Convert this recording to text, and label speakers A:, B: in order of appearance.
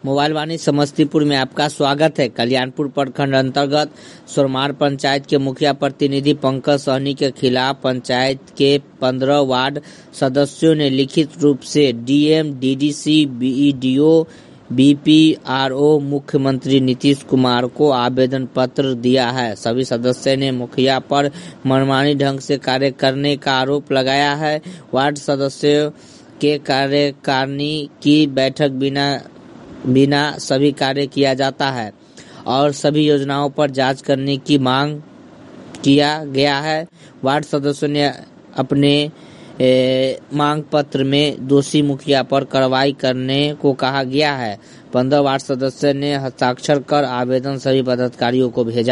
A: Mobile वाणी समस्तीपुर में आपका स्वागत है। कल्याणपुर प्रखंड अंतर्गत सोरमार पंचायत के मुखिया प्रतिनिधि पंकज सहनी के खिलाफ पंचायत के 15 वार्ड सदस्यों ने लिखित रूप से डीएम, डीडीसी, बीईडीओ, बीपीआरओ मुख्यमंत्री नीतीश कुमार को आवेदन पत्र दिया है। सभी सदस्यों ने मुखिया पर मनमानी ढंग से कार्य करने का आरोप लगाया है। वार्ड सदस्यों के कार्यकारिणी की बैठक बिना सभी कार्य किया जाता है और सभी योजनाओं पर जांच करने की मांग किया गया है। वार्ड सदस्यों ने अपने मांग पत्र में दोषी मुखिया पर कार्रवाई करने को कहा गया है। 15 वार्ड सदस्य ने हस्ताक्षर कर आवेदन सभी पदाधिकारियों को भेजा।